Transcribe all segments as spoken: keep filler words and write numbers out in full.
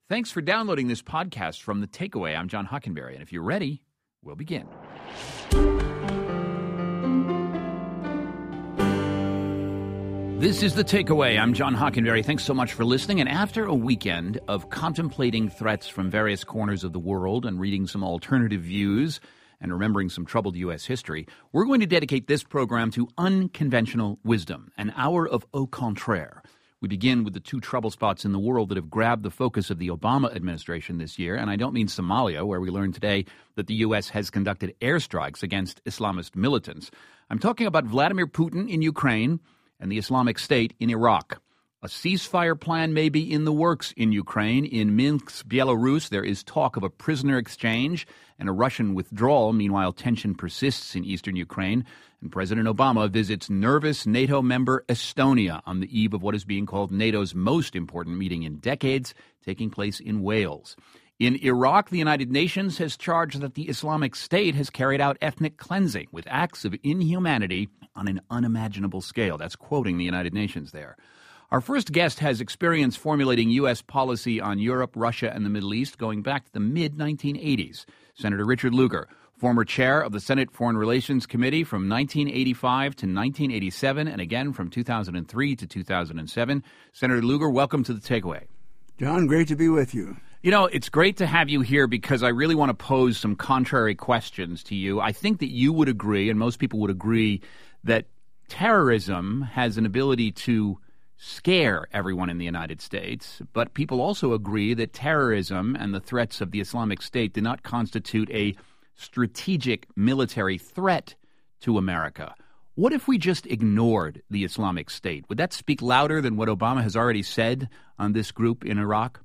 Thanks for downloading this podcast from The Takeaway. I'm John Hockenberry, and if you're ready, we'll begin. This is The Takeaway. I'm John Hockenberry. Thanks so much for listening. And after a weekend of contemplating threats from various corners of the world and reading some alternative views and remembering some troubled U S history, we're going to dedicate this program to unconventional wisdom, an hour of au contraire. We begin with the two trouble spots in the world that have grabbed the focus of the Obama administration this year, and I don't mean Somalia, where we learned today that the U S has conducted airstrikes against Islamist militants. I'm talking about Vladimir Putin in Ukraine and the Islamic State in Iraq. A ceasefire plan may be in the works in Ukraine. In Minsk, Belarus, there is talk of a prisoner exchange and a Russian withdrawal. Meanwhile, tension persists in eastern Ukraine, and President Obama visits nervous NATO member Estonia on the eve of what is being called NATO's most important meeting in decades, taking place in Wales. In Iraq, the United Nations has charged that the Islamic State has carried out ethnic cleansing with acts of inhumanity on an unimaginable scale. That's quoting the United Nations there. Our first guest has experience formulating U S policy on Europe, Russia, and the Middle East going back to the mid nineteen eighties. Senator Richard Lugar, former chair of the Senate Foreign Relations Committee from nineteen eighty-five to nineteen eighty-seven, and again from two thousand three to two thousand seven. Senator Lugar, welcome to The Takeaway. John, great to be with you. You know, it's great to have you here because I really want to pose some contrary questions to you. I think that you would agree, and most people would agree, that terrorism has an ability to scare everyone in the United States, but people also agree that terrorism and the threats of the Islamic State do not constitute a strategic military threat to America. What if we just ignored the Islamic State? Would that speak louder than what Obama has already said on this group in Iraq?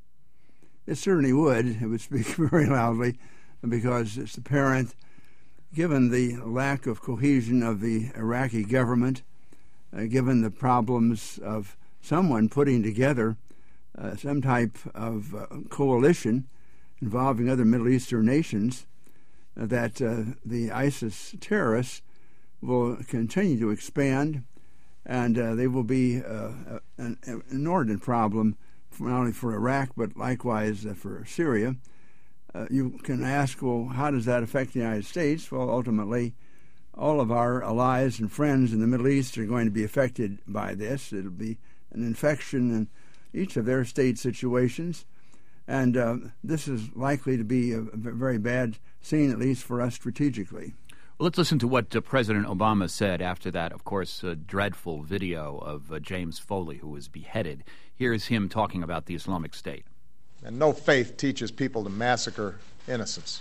It certainly would. It would speak very loudly because it's apparent, given the lack of cohesion of the Iraqi government, uh, given the problems of someone putting together uh, some type of uh, coalition involving other Middle Eastern nations, uh, that uh, the ISIS terrorists will continue to expand, and uh, they will be uh, an, an inordinate problem for not only for Iraq, but likewise uh, for Syria. Uh, you can ask, well, how does that affect the United States? Well, ultimately, all of our allies and friends in the Middle East are going to be affected by this. It'll be an infection in each of their state situations, and uh, this is likely to be a very bad scene, at least for us strategically. Well, let's listen to what uh, President Obama said after that, of course, uh, dreadful video of uh, James Foley, who was beheaded. Here's him talking about the Islamic State. And no faith teaches people to massacre innocents.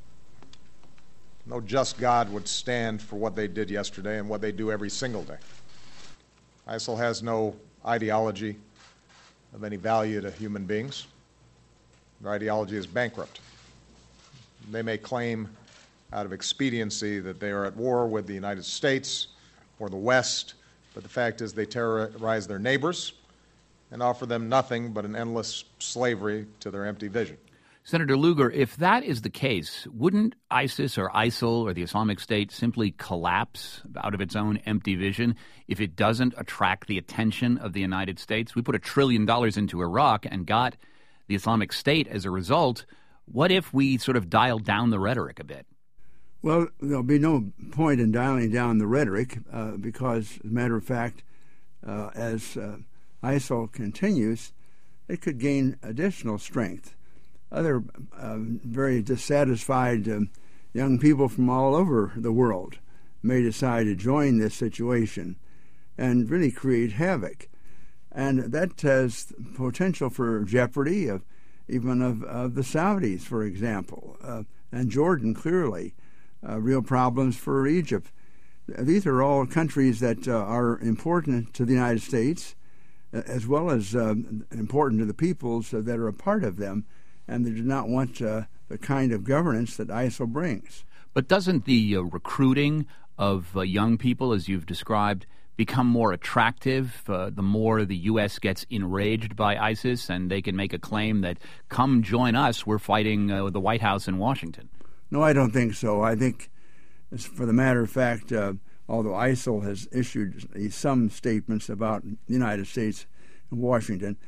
No just God would stand for what they did yesterday and what they do every single day. ISIL has no ideology of any value to human beings. Their ideology is bankrupt. They may claim out of expediency that they are at war with the United States or the West, but the fact is they terrorize their neighbors and offer them nothing but an endless slavery to their empty vision. Senator Lugar, if that is the case, wouldn't ISIS or ISIL or the Islamic State simply collapse out of its own empty vision if it doesn't attract the attention of the United States? We put a trillion dollars into Iraq and got the Islamic State as a result. What if we sort of dialed down the rhetoric a bit? Well, there'll be no point in dialing down the rhetoric uh, because, as a matter of fact, uh, as uh, ISIL continues, it could gain additional strength. Other uh, very dissatisfied uh, young people from all over the world may decide to join this situation and really create havoc. And that has potential for jeopardy of even of, of the Saudis, for example, uh, and Jordan, clearly. Uh, real problems for Egypt. These are all countries that uh, are important to the United States, uh, as well as uh, important to the peoples uh, that are a part of them, and they do not want uh, the kind of governance that ISIL brings. But doesn't the uh, recruiting of uh, young people, as you've described, become more attractive uh, the more the U S gets enraged by ISIS and they can make a claim that, come join us, we're fighting uh, the White House in Washington? No, I don't think so. I think, for the matter of fact, uh, although ISIL has issued some statements about the United States and Washington,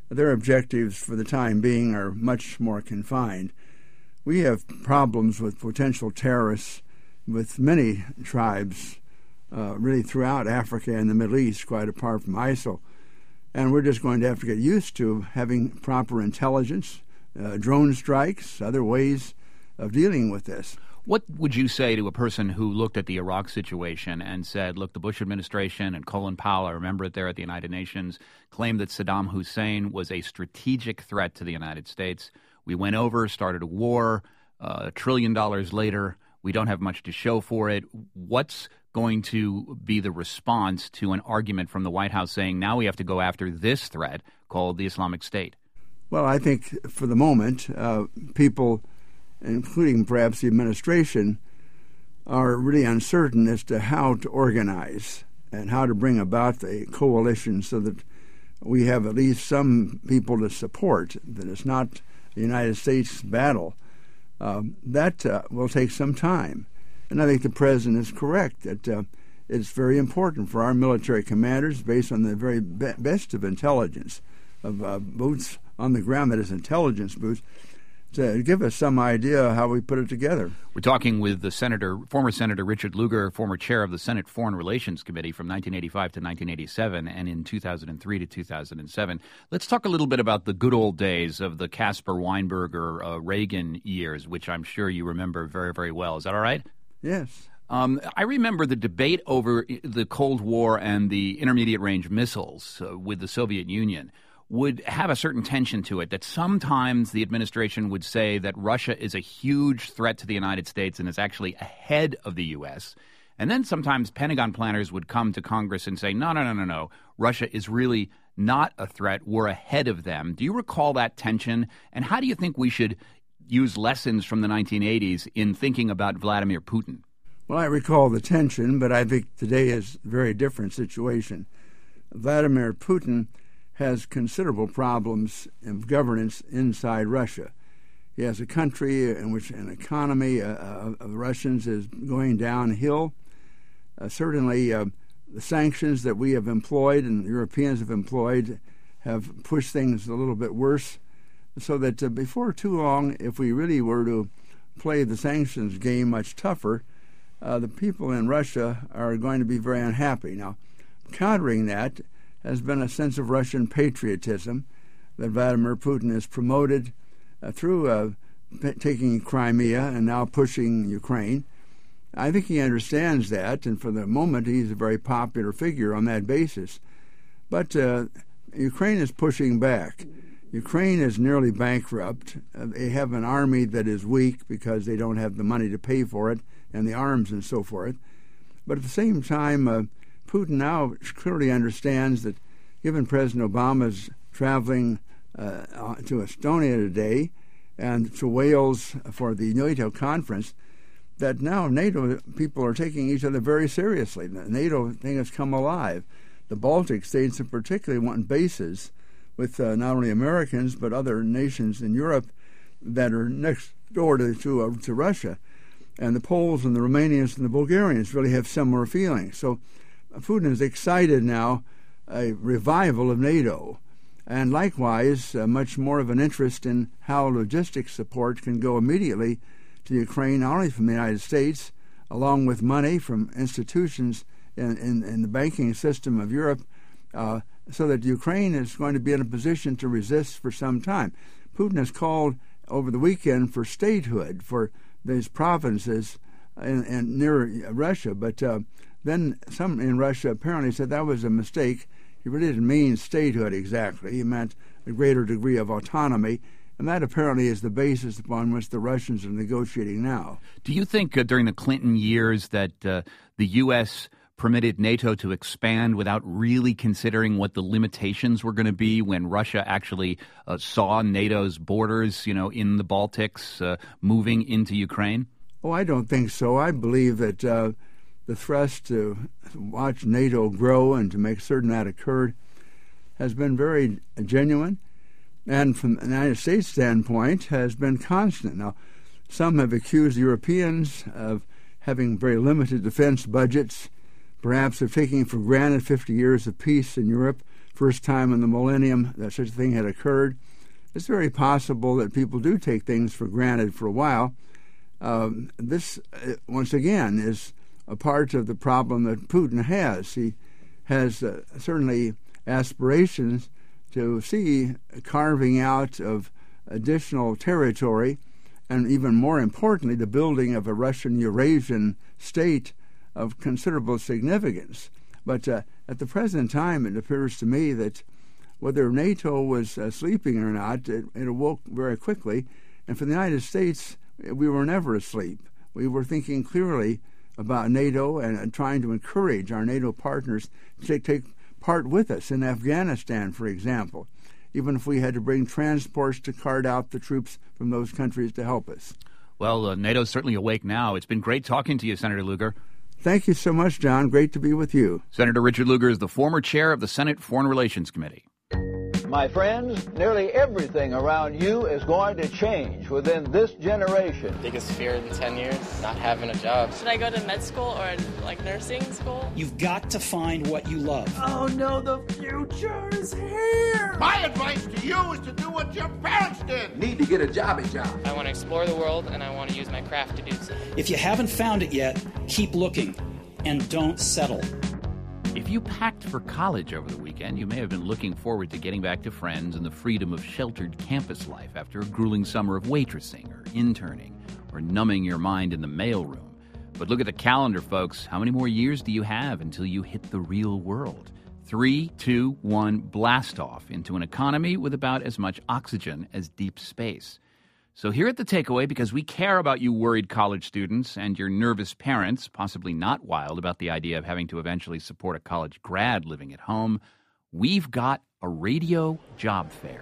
their objectives for the time being are much more confined. We have problems with potential terrorists with many tribes, uh, really throughout Africa and the Middle East, quite apart from ISIL. And we're just going to have to get used to having proper intelligence, uh, drone strikes, other ways of dealing with this. What would you say to a person who looked at the Iraq situation and said, look, the Bush administration and Colin Powell, I remember it there at the United Nations, claimed that Saddam Hussein was a strategic threat to the United States. We went over, started a war, uh, a trillion dollars later. We don't have much to show for it. What's going to be the response to an argument from the White House saying now we have to go after this threat called the Islamic State? Well, I think for the moment, uh, people, including perhaps the administration, are really uncertain as to how to organize and how to bring about a coalition so that we have at least some people to support, that it's not the United States battle. Um, that uh, will take some time. And I think the President is correct that uh, it's very important for our military commanders, based on the very be- best of intelligence, of uh, boots on the ground, that is intelligence boots, to give us some idea how we put it together. We're talking with the Senator, former Senator Richard Lugar, former chair of the Senate Foreign Relations Committee from nineteen eighty-five to nineteen eighty-seven and in two thousand three to two thousand seven. Let's talk a little bit about the good old days of the Caspar Weinberger uh, Reagan years, which I'm sure you remember very, very well. Is that all right? Yes. Um, I remember the debate over the Cold War and the intermediate range missiles uh, with the Soviet Union would have a certain tension to it, that sometimes the administration would say that Russia is a huge threat to the United States and is actually ahead of the U S. And then sometimes Pentagon planners would come to Congress and say, no, no, no, no, no, Russia is really not a threat. We're ahead of them. Do you recall that tension? And how do you think we should use lessons from the nineteen eighties in thinking about Vladimir Putin? Well, I recall the tension, but I think today is a very different situation. Vladimir Putin has considerable problems of governance inside Russia. He has a country in which an economy uh, of the Russians is going downhill. Uh, certainly, uh, the sanctions that we have employed and the Europeans have employed have pushed things a little bit worse, so that uh, before too long, if we really were to play the sanctions game much tougher, uh, the people in Russia are going to be very unhappy. Now, countering that has been a sense of Russian patriotism that Vladimir Putin has promoted uh, through uh, p- taking Crimea and now pushing Ukraine. I think he understands that, and for the moment he's a very popular figure on that basis. But uh, Ukraine is pushing back. Ukraine is nearly bankrupt. Uh, they have an army that is weak because they don't have the money to pay for it and the arms and so forth. But at the same time, uh, Putin now clearly understands that, given President Obama's traveling uh, to Estonia today and to Wales for the NATO conference, that now NATO people are taking each other very seriously. The NATO thing has come alive. The Baltic states in particular want bases with uh, not only Americans but other nations in Europe that are next door to to, uh, to Russia. And the Poles and the Romanians and the Bulgarians really have similar feelings. So Putin is excited now, a revival of NATO, and likewise uh, much more of an interest in how logistics support can go immediately to Ukraine, not only from the United States, along with money from institutions in, in, in the banking system of Europe, uh, so that Ukraine is going to be in a position to resist for some time. Putin has called over the weekend for statehood for these provinces in, in near Russia, but uh, then some in Russia apparently said that was a mistake. He really didn't mean statehood exactly. He meant a greater degree of autonomy, and that apparently is the basis upon which the Russians are negotiating now. Do you think uh, during the Clinton years that uh, the U S permitted NATO to expand without really considering what the limitations were going to be when Russia actually uh, saw NATO's borders, you know, in the Baltics uh, moving into Ukraine? Oh, I don't think so. I believe that uh, the thrust to watch NATO grow and to make certain that occurred has been very genuine, and from the United States standpoint has been constant. Now, some have accused Europeans of having very limited defense budgets, perhaps of taking for granted fifty years of peace in Europe, first time in the millennium that such a thing had occurred. It's very possible that people do take things for granted for a while. Um, this, uh, once again, is a part of the problem that Putin has. He has uh, certainly aspirations to see carving out of additional territory, and even more importantly, the building of a Russian Eurasian state of considerable significance. But uh, at the present time, it appears to me that whether NATO was uh, sleeping or not, it, it awoke very quickly. And for the United States, we were never asleep. We were thinking clearly about NATO and, and trying to encourage our NATO partners to take, take part with us in Afghanistan, for example, even if we had to bring transports to cart out the troops from those countries to help us. Well, uh, NATO's certainly awake now. It's been great talking to you, Senator Lugar. Thank you so much, John. Great to be with you. Senator Richard Lugar is the former chair of the Senate Foreign Relations Committee. My friends, nearly everything around you is going to change within this generation. Biggest fear in ten years, not having a job. Should I go to med school or like nursing school? You've got to find what you love. Oh no, the future is here. My advice to you is to do what your parents did. Need to get a jobby job. I want to explore the world and I want to use my craft to do so. If you haven't found it yet, keep looking and don't settle. If you packed for college over the weekend, you may have been looking forward to getting back to friends and the freedom of sheltered campus life after a grueling summer of waitressing or interning or numbing your mind in the mailroom. But look at the calendar, folks. How many more years do you have until you hit the real world? Three, two, one, blast off into an economy with about as much oxygen as deep space. So here at The Takeaway, because we care about you worried college students and your nervous parents, possibly not wild about the idea of having to eventually support a college grad living at home, we've got a radio job fair.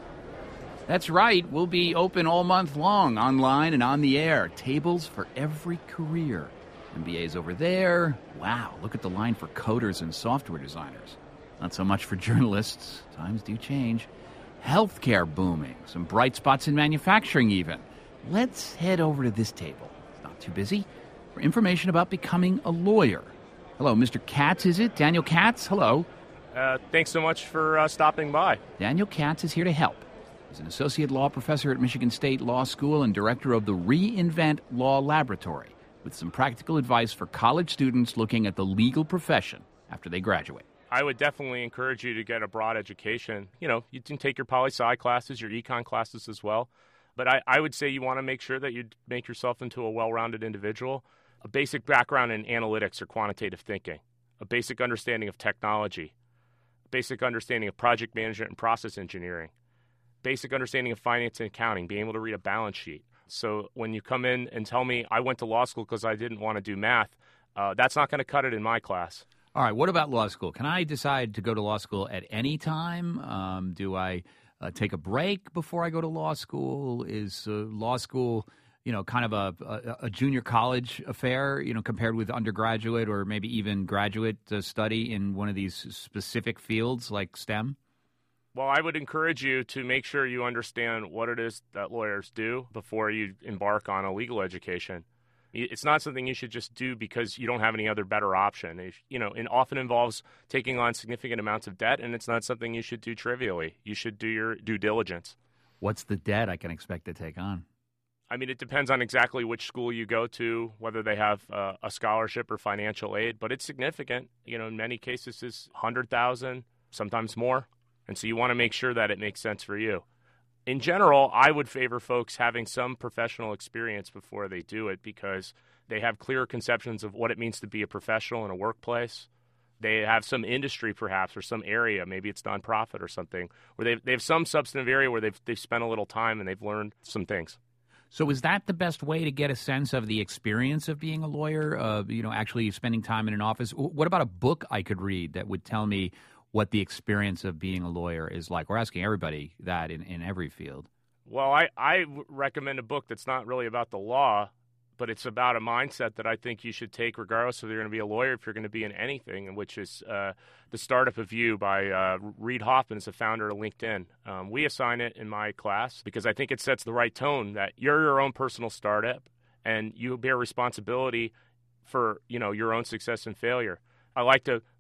That's right, we'll be open all month long, online and on the air. Tables for every career. M B As over there. Wow, look at the line for coders and software designers. Not so much for journalists. Times do change. Healthcare booming, some bright spots in manufacturing even. Let's head over to this table. It's not too busy. For information about becoming a lawyer. Hello, Mister Katz, is it? Daniel Katz, hello. Uh, thanks so much for uh, stopping by. Daniel Katz is here to help. He's an associate law professor at Michigan State Law School and director of the Reinvent Law Laboratory, with some practical advice for college students looking at the legal profession after they graduate. I would definitely encourage you to get a broad education. You know, you can take your poli-sci classes, your econ classes as well. But I, I would say you want to make sure that you make yourself into a well-rounded individual. A basic background in analytics or quantitative thinking, a basic understanding of technology, a basic understanding of project management and process engineering, basic understanding of finance and accounting, being able to read a balance sheet. So when you come in and tell me I went to law school because I didn't want to do math, uh, that's not going to cut it in my class. All right, what about law school? Can I decide to go to law school at any time? Um, do I uh, take a break before I go to law school? Is uh, law school, you know, kind of a, a, a junior college affair, you know, compared with undergraduate or maybe even graduate uh, study in one of these specific fields like STEM? Well, I would encourage you to make sure you understand what it is that lawyers do before you embark on a legal education. It's not something you should just do because you don't have any other better option. It, you know, it often involves taking on significant amounts of debt, and it's not something you should do trivially. You should do your due diligence. What's the debt I can expect to take on? I mean, it depends on exactly which school you go to, whether they have uh, a scholarship or financial aid, but it's significant. You know, in many cases, it's one hundred thousand dollars, sometimes more, and so you want to make sure that it makes sense for you. In general, I would favor folks having some professional experience before they do it because they have clear conceptions of what it means to be a professional in a workplace. They have some industry, perhaps, or some area, maybe it's nonprofit or something, where they've, they have some substantive area where they've, they've spent a little time and they've learned some things. So is that the best way to get a sense of the experience of being a lawyer, uh, you know, actually spending time in an office? What about a book I could read that would tell me what the experience of being a lawyer is like? We're asking everybody that in, in every field. Well, I, I recommend a book that's not really about the law, but it's about a mindset that I think you should take regardless if you're going to be a lawyer, if you're going to be in anything, which is uh, The Startup of You by uh, Reid Hoffman, is the founder of LinkedIn. Um, we assign it in my class because I think it sets the right tone that you're your own personal startup and you bear responsibility for, you know, your own success and failure. I like to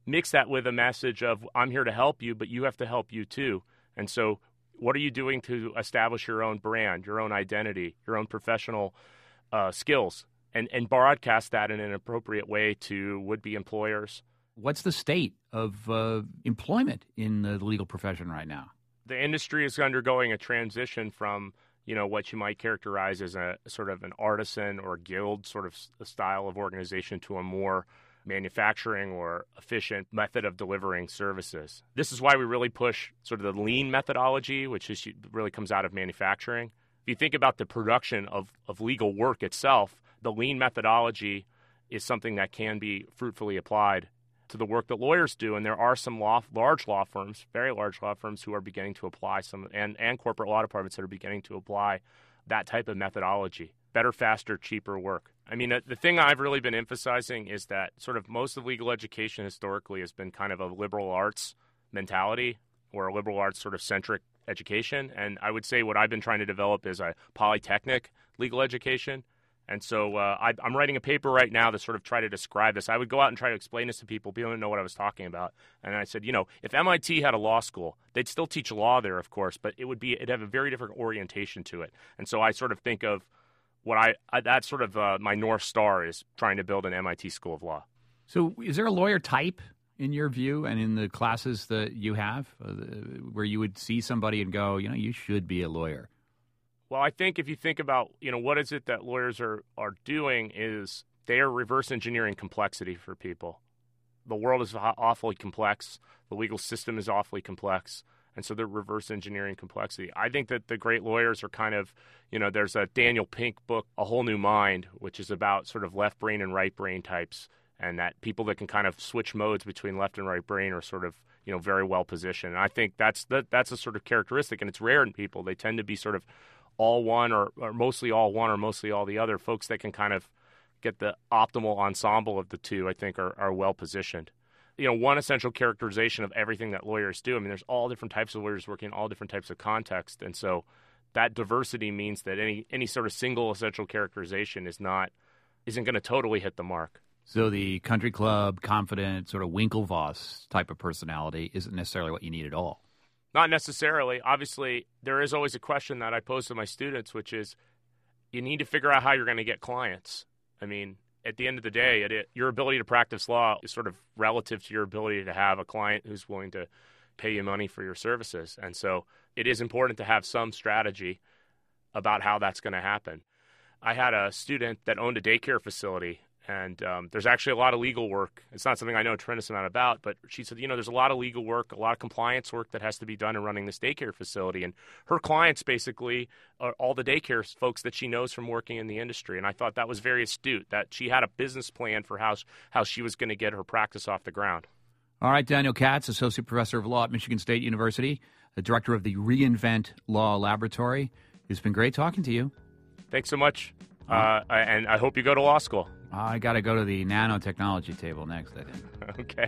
mix that with a message of I'm here to help you, but you have to help you too. And so what are you doing to establish your own brand, your own identity, your own professional uh, skills, and, and broadcast that in an appropriate way to would-be employers? What's the state of uh, employment in the legal profession right now? The industry is undergoing a transition from, you know, what you might characterize as a sort of an artisan or guild sort of style of organization to a more manufacturing or efficient method of delivering services. This is why we really push sort of the lean methodology, which is really comes out of manufacturing. If you think about the production of, of legal work itself, the lean methodology is something that can be fruitfully applied to the work that lawyers do. And there are some law, large law firms, very large law firms, who are beginning to apply some, and, and corporate law departments that are beginning to apply that type of methodology. Better, faster, cheaper work. I mean, the thing I've really been emphasizing is that sort of most of legal education historically has been kind of a liberal arts mentality or a liberal arts sort of centric education. And I would say what I've been trying to develop is a polytechnic legal education. And so uh, I, I'm writing a paper right now to sort of try to describe this. I would go out and try to explain this to people. People didn't know what I was talking about. And I said, you know, if M I T had a law school, they'd still teach law there, of course, but it would be, it'd have a very different orientation to it. And so I sort of think of what I, I that's sort of uh, my North Star is trying to build an M I T School of Law. So is there a lawyer type in your view and in the classes that you have uh, where you would see somebody and go, you know, you should be a lawyer? Well, I think if you think about, you know, what is it that lawyers are, are doing is they are reverse engineering complexity for people. The world is awfully complex. The legal system is awfully complex. And so they're reverse engineering complexity. I think that the great lawyers are kind of, you know, there's a Daniel Pink book, A Whole New Mind, which is about sort of left brain and right brain types, and that people that can kind of switch modes between left and right brain are sort of, you know, very well positioned. And I think that's that, that's a sort of characteristic, and it's rare in people. They tend to be sort of all one or, or mostly all one or mostly all the other. Folks that can kind of get the optimal ensemble of the two, I think, are, are well positioned. You know, one essential characterization of everything that lawyers do, I mean, there's all different types of lawyers working in all different types of contexts. And so that diversity means that any any sort of single essential characterization is not, isn't going to totally hit the mark. So the country club, confident, sort of Winklevoss type of personality isn't necessarily what you need at all. Not necessarily. Obviously, there is always a question that I pose to my students, which is you need to figure out how you're going to get clients. I mean, at the end of the day, it, it, your ability to practice law is sort of relative to your ability to have a client who's willing to pay you money for your services. And so it is important to have some strategy about how that's going to happen. I had a student that owned a daycare facility, and um, there's actually a lot of legal work. It's not something I know a tremendous amount about, but she said, you know, there's a lot of legal work, a lot of compliance work that has to be done in running this daycare facility. And her clients basically are all the daycare folks that she knows from working in the industry. And I thought that was very astute, that she had a business plan for how, how she was going to get her practice off the ground. All right, Daniel Katz, Associate Professor of Law at Michigan State University, the Director of the Reinvent Law Laboratory. It's been great talking to you. Thanks so much. Uh, and I hope you go to law school. I got to go to the nanotechnology table next, I think. Okay.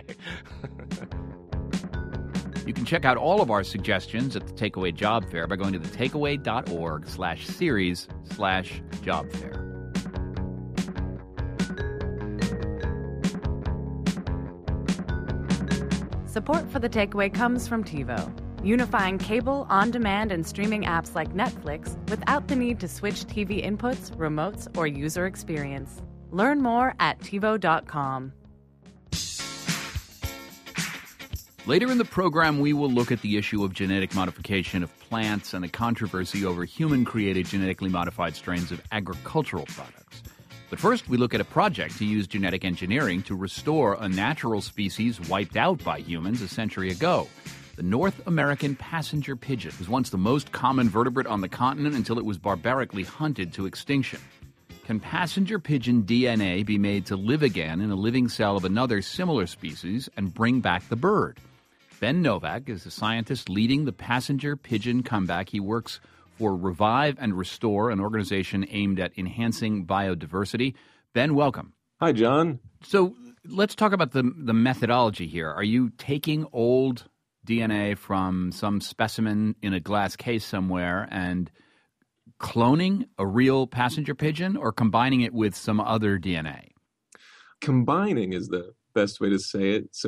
You can check out all of our suggestions at the Takeaway Job Fair by going to the takeaway.org slash series slash job fair. Support for The Takeaway comes from TiVo, unifying cable, on-demand, and streaming apps like Netflix without the need to switch T V inputs, remotes, or user experience. Learn more at TiVo dot com. Later in the program, we will look at the issue of genetic modification of plants and the controversy over human-created genetically modified strains of agricultural products. But first, we look at a project to use genetic engineering to restore a natural species wiped out by humans a century ago. The North American passenger pigeon was once the most common vertebrate on the continent until it was barbarically hunted to extinction. Can passenger pigeon D N A be made to live again in a living cell of another similar species and bring back the bird? Ben Novak is a scientist leading the passenger pigeon comeback. He works for Revive and Restore, an organization aimed at enhancing biodiversity. Ben, welcome. Hi, John. So let's talk about the the methodology here. Are you taking old D N A from some specimen in a glass case somewhere and cloning a real passenger pigeon, or combining it with some other D N A? Combining is the best way to say it. So it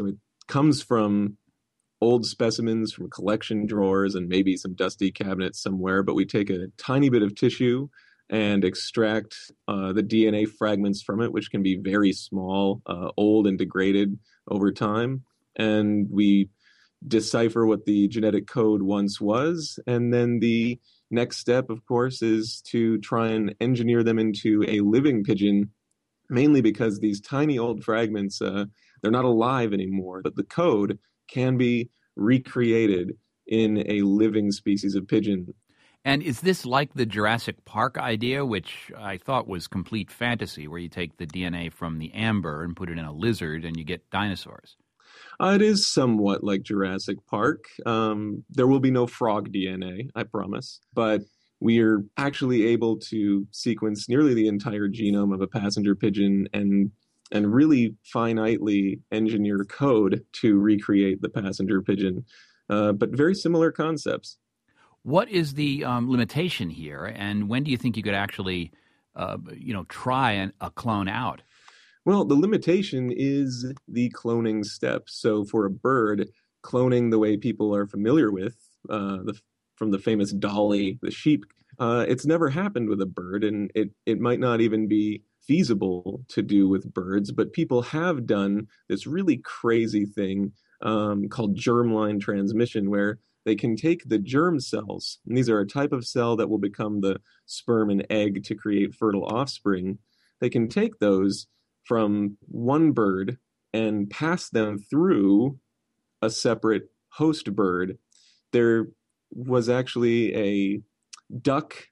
comes from old specimens from collection drawers and maybe some dusty cabinets somewhere, but we take a tiny bit of tissue and extract uh, the D N A fragments from it, which can be very small, uh, old and degraded over time. And we decipher what the genetic code once was. And then the next step, of course, is to try and engineer them into a living pigeon, mainly because these tiny old fragments, uh, they're not alive anymore, but the code can be recreated in a living species of pigeon. And is this like the Jurassic Park idea, which I thought was complete fantasy, where you take the D N A from the amber and put it in a lizard and you get dinosaurs? Uh, it is somewhat like Jurassic Park. Um, there will be no frog D N A, I promise. But we are actually able to sequence nearly the entire genome of a passenger pigeon and and really finitely engineer code to recreate the passenger pigeon. Uh, but very similar concepts. What is the um, limitation here, and when do you think you could actually, uh, you know, try an, a clone out? Well, the limitation is the cloning step. So for a bird, cloning the way people are familiar with, uh, the, from the famous Dolly, the sheep, uh, it's never happened with a bird, and it, it might not even be feasible to do with birds, but people have done this really crazy thing um, called germline transmission, where they can take the germ cells, and these are a type of cell that will become the sperm and egg to create fertile offspring. They can take those from one bird and pass them through a separate host bird. There was actually a duck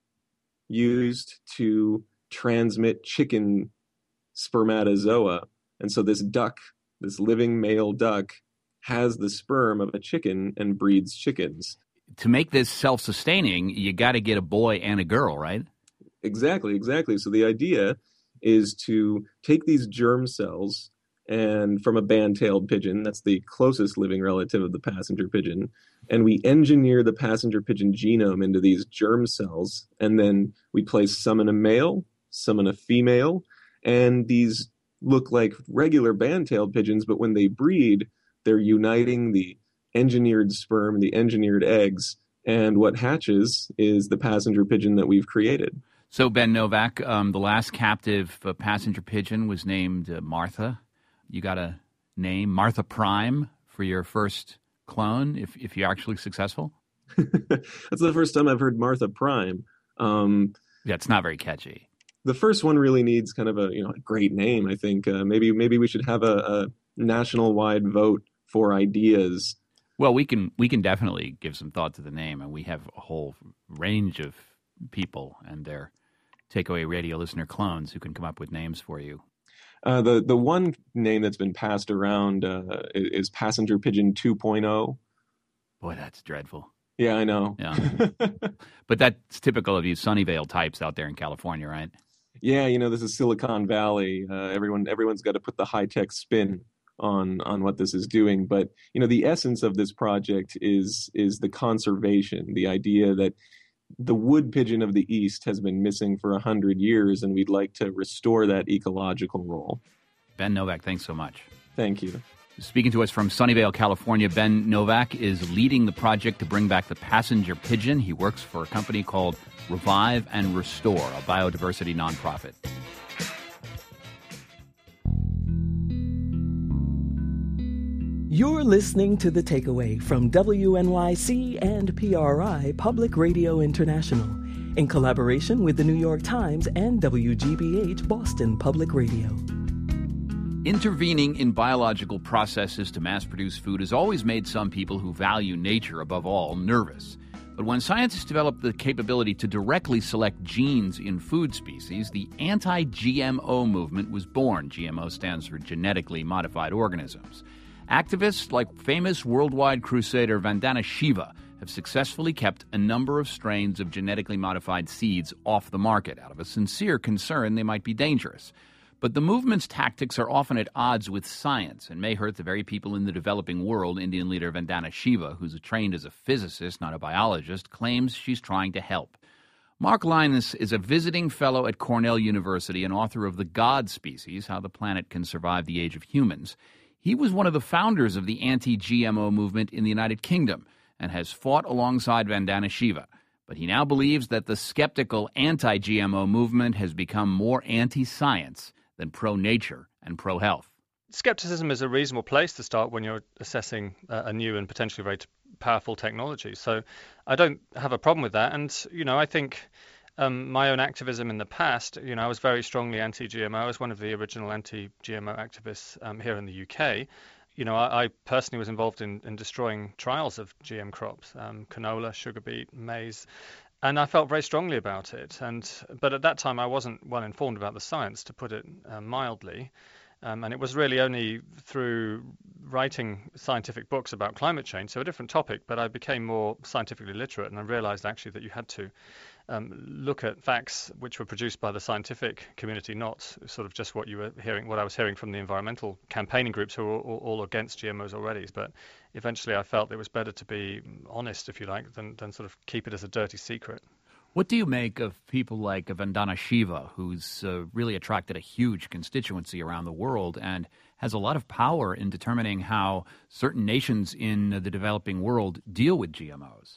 used to transmit chicken spermatozoa. And so this duck, this living male duck, has the sperm of a chicken and breeds chickens. To make this self-sustaining, you got to get a boy and a girl, right? Exactly, exactly. So the idea is to take these germ cells and from a band-tailed pigeon, that's the closest living relative of the passenger pigeon, and we engineer the passenger pigeon genome into these germ cells, and then we place some in a male, some in a female, and these look like regular band-tailed pigeons, but when they breed, they're uniting the engineered sperm, the engineered eggs, and what hatches is the passenger pigeon that we've created. So, Ben Novak, um, the last captive uh, passenger pigeon was named uh, Martha. You got a name, Martha Prime, for your first clone, if if you're actually successful? That's the first time I've heard Martha Prime. Um, yeah, it's not very catchy. The first one really needs kind of a you know a great name, I think. Uh, maybe maybe we should have a, a national-wide vote for ideas. Well, we can we can definitely give some thought to the name, and we have a whole range of people and their Takeaway Radio listener clones who can come up with names for you. Uh, the the one name that's been passed around uh, is Passenger Pigeon two point oh. Boy, that's dreadful. Yeah, I know. Yeah, but that's typical of you Sunnyvale types out there in California, right? Yeah, you know, this is Silicon Valley. Uh, everyone everyone's got to put the high tech spin on on what this is doing. But you know, the essence of this project is is the conservation, the idea that the wood pigeon of the East has been missing for a hundred years, and we'd like to restore that ecological role. Ben Novak, thanks so much. Thank you. Speaking to us from Sunnyvale, California, Ben Novak is leading the project to bring back the passenger pigeon. He works for a company called Revive and Restore, a biodiversity nonprofit. You're listening to The Takeaway from W N Y C and P R I Public Radio International in collaboration with the New York Times and W G B H Boston Public Radio. Intervening in biological processes to mass-produce food has always made some people who value nature above all nervous. But when scientists developed the capability to directly select genes in food species, the anti-G M O movement was born. G M O stands for genetically modified organisms. Activists like famous worldwide crusader Vandana Shiva have successfully kept a number of strains of genetically modified seeds off the market out of a sincere concern they might be dangerous. But the movement's tactics are often at odds with science and may hurt the very people in the developing world. Indian leader Vandana Shiva, who's trained as a physicist, not a biologist, claims she's trying to help. Mark Linus is a visiting fellow at Cornell University and author of The God Species, How the Planet Can Survive the Age of Humans. He was one of the founders of the anti-G M O movement in the United Kingdom and has fought alongside Vandana Shiva. But he now believes that the skeptical anti-G M O movement has become more anti-science than pro-nature and pro-health. Skepticism is a reasonable place to start when you're assessing a new and potentially very powerful technology. So I don't have a problem with that. And, you know, I think um, my own activism in the past, you know, I was very strongly anti-G M O. I was one of the original anti-G M O activists um, here in the U K. You know, I, I personally was involved in, in destroying trials of G M crops, um, canola, sugar beet, maize, and I felt very strongly about it. And but at that time, I wasn't well informed about the science, to put it uh, mildly. Um, and it was really only through writing scientific books about climate change, so a different topic, but I became more scientifically literate, and I realized actually that you had to um, look at facts which were produced by the scientific community, not sort of just what you were hearing, what I was hearing from the environmental campaigning groups who were all, all against G M Os already. But eventually I felt it was better to be honest, if you like, than, than sort of keep it as a dirty secret. What do you make of people like Vandana Shiva, who's uh, really attracted a huge constituency around the world and has a lot of power in determining how certain nations in the developing world deal with G M Os?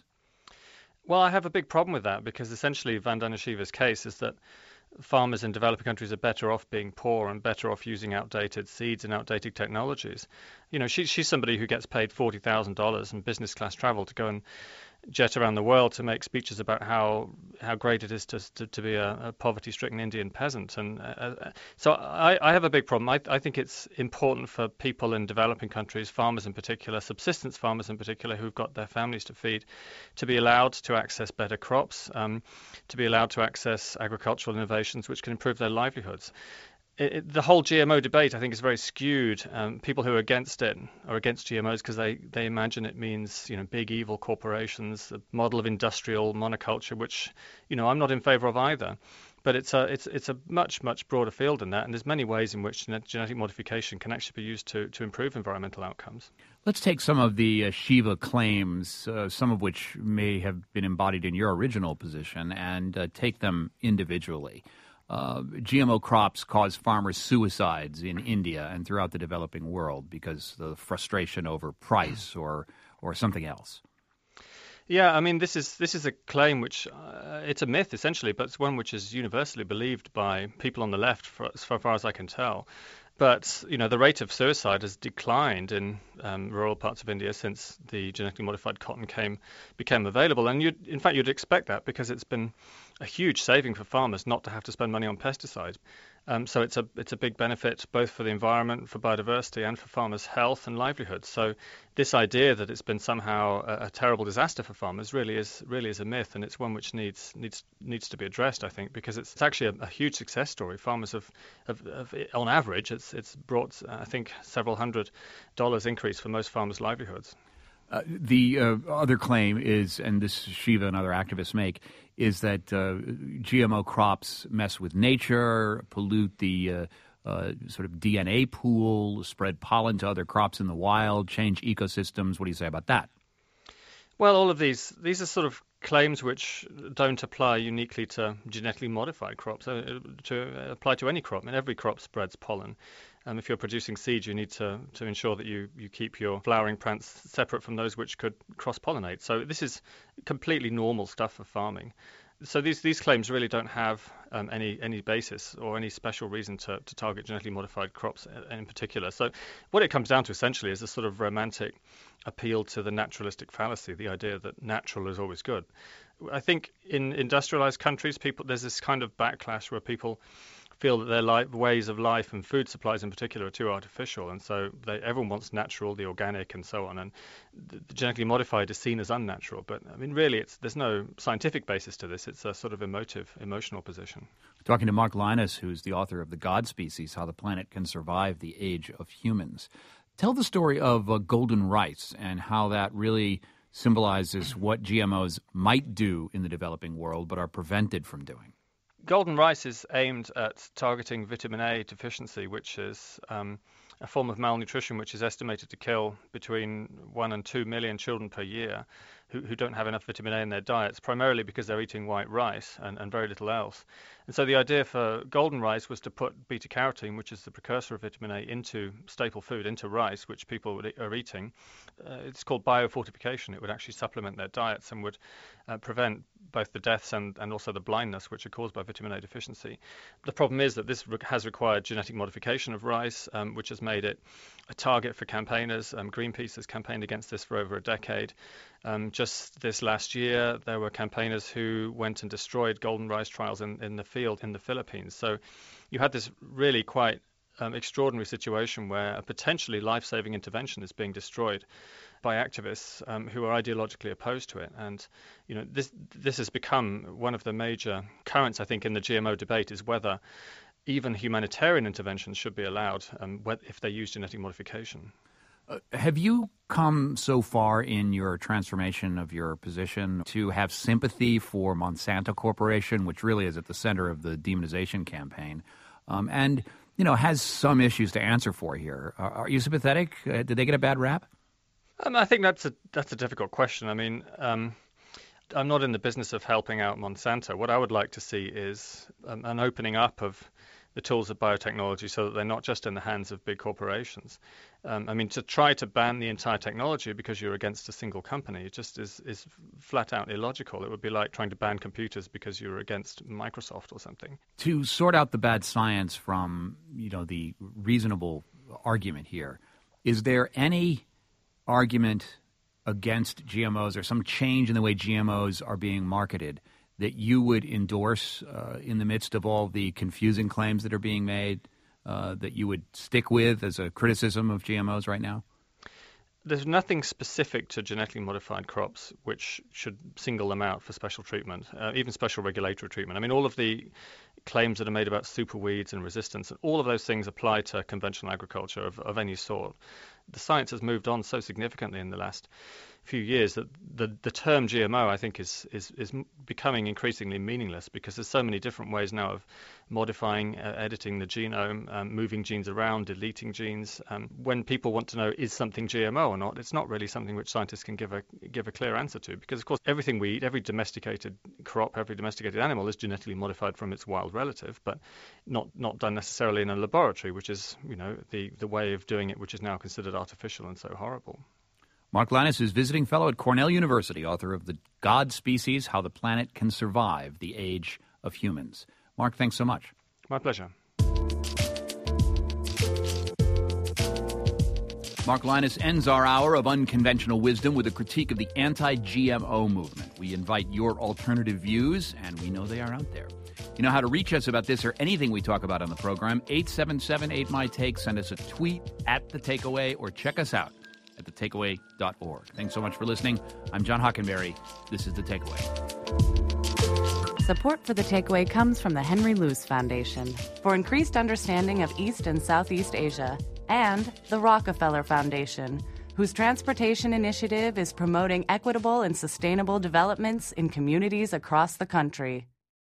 Well, I have a big problem with that, because essentially Vandana Shiva's case is that farmers in developing countries are better off being poor and better off using outdated seeds and outdated technologies. You know, she, she's somebody who gets paid forty thousand dollars in business class travel to go and jet around the world to make speeches about how how great it is to to, to be a, a poverty-stricken Indian peasant. And uh, so I, I have a big problem. I, I think it's important for people in developing countries, farmers in particular, subsistence farmers in particular, who've got their families to feed, to be allowed to access better crops, um, to be allowed to access agricultural innovations which can improve their livelihoods. It, it, the whole G M O debate, I think, is very skewed. Um, people who are against it are against G M Os because they, they imagine it means, you know, big evil corporations, a model of industrial monoculture, which, you know, I'm not in favour of either. But it's a it's it's a much much broader field than that, and there's many ways in which genetic modification can actually be used to to improve environmental outcomes. Let's take some of the uh, Shiva claims, uh, some of which may have been embodied in your original position, and uh, take them individually. Uh, G M O crops cause farmers suicides in India and throughout the developing world because of the frustration over price or or something else. Yeah, I mean, this is this is a claim which uh, it's a myth essentially, but it's one which is universally believed by people on the left, for, as far as I can tell. But, you know, the rate of suicide has declined in um, rural parts of India since the genetically modified cotton came became available. And you'd, in fact, you'd expect that because it's been a huge saving for farmers not to have to spend money on pesticides. Um, so it's a it's a big benefit both for the environment, for biodiversity, and for farmers' health and livelihoods. So this idea that it's been somehow a, a terrible disaster for farmers really is really is a myth, and it's one which needs needs needs to be addressed, I think, because it's, it's actually a, a huge success story. Farmers have, have, have, on average, it's it's brought I think several hundred dollars increase for most farmers' livelihoods. Uh, the uh, other claim is, and this Shiva and other activists make, is that uh, G M O crops mess with nature, pollute the uh, uh, sort of D N A pool, spread pollen to other crops in the wild, change ecosystems. What do you say about that? Well, all of these these are sort of claims which don't apply uniquely to genetically modified crops, uh, to apply to any crop. I mean, every crop spreads pollen. Um, if you're producing seeds, you need to, to ensure that you, you keep your flowering plants separate from those which could cross-pollinate. So this is completely normal stuff for farming. So these these claims really don't have um, any any basis or any special reason to, to target genetically modified crops in particular. So what it comes down to essentially is a sort of romantic appeal to the naturalistic fallacy, the idea that natural is always good. I think in industrialized countries, people there's this kind of backlash where people feel that their life, ways of life and food supplies in particular are too artificial, and so they, everyone wants natural, the organic, and so on. And the, the genetically modified is seen as unnatural, but I mean, really, it's there's no scientific basis to this. It's a sort of emotive, emotional position. Talking to Mark Lynas, who's the author of The God Species: How the Planet Can Survive the Age of Humans. Tell the story of uh, golden rice and how that really symbolizes what G M Os might do in the developing world, but are prevented from doing. Golden rice is aimed at targeting vitamin A deficiency, which is um, a form of malnutrition which is estimated to kill between one and two million children per year. who, who don't have enough vitamin A in their diets, primarily because they're eating white rice and, and very little else. And so the idea for golden rice was to put beta-carotene, which is the precursor of vitamin A, into staple food, into rice, which people would, are eating. Uh, it's called biofortification. It would actually supplement their diets and would uh, prevent both the deaths and, and also the blindness, which are caused by vitamin A deficiency. The problem is that this re- has required genetic modification of rice, um, which has made it a target for campaigners. Um, Greenpeace has campaigned against this for over a decade. Um, just this last year, there were campaigners who went and destroyed golden rice trials in, in the field in the Philippines. So you had this really quite um, extraordinary situation where a potentially life-saving intervention is being destroyed by activists um, who are ideologically opposed to it. And you know, this this has become one of the major currents, I think, in the G M O debate, is whether even humanitarian interventions should be allowed um, if they use genetic modification. Uh, have you come so far in your transformation of your position to have sympathy for Monsanto Corporation, which really is at the center of the demonization campaign, um, and you know has some issues to answer for here? Are, are you sympathetic? Uh, did they get a bad rap? Um, I think that's a that's a difficult question. I mean, um, I'm not in the business of helping out Monsanto. What I would like to see is um, an opening up of the tools of biotechnology so that they're not just in the hands of big corporations. Um, I mean, to try to ban the entire technology because you're against a single company, it just is, is flat out illogical. It would be like trying to ban computers because you're against Microsoft or something. To sort out the bad science from, you know, the reasonable argument here, is there any argument against G M Os or some change in the way G M Os are being marketed that you would endorse uh, in the midst of all the confusing claims that are being made, uh, that you would stick with as a criticism of G M Os right now? There's nothing specific to genetically modified crops which should single them out for special treatment, uh, even special regulatory treatment. I mean, all of the claims that are made about superweeds and resistance, all of those things apply to conventional agriculture of, of any sort. The science has moved on so significantly in the last few years that the the term G M O, I think, is is is becoming increasingly meaningless because there's so many different ways now of modifying, uh, editing the genome, um, moving genes around, deleting genes. Um, when people want to know is something G M O or not, it's not really something which scientists can give a give a clear answer to, because of course everything we eat, every domesticated crop, every domesticated animal is genetically modified from its wild relative, but not not done necessarily in a laboratory, which is, you know, the the way of doing it, which is now considered artificial and so horrible. Mark Lynas is visiting fellow at Cornell University, author of The God Species, How the Planet Can Survive the Age of Humans. Mark, thanks so much. My pleasure. Mark Lynas ends our hour of unconventional wisdom with a critique of the anti-G M O movement. We invite your alternative views, and we know they are out there. You know how to reach us about this or anything we talk about on the program. eight seven seven eight my take. Send us a tweet at The Takeaway or check us out at the takeaway dot org. Thanks so much for listening. I'm John Hockenberry. This is The Takeaway. Support for The Takeaway comes from the Henry Luce Foundation for increased understanding of East and Southeast Asia, and the Rockefeller Foundation, whose transportation initiative is promoting equitable and sustainable developments in communities across the country.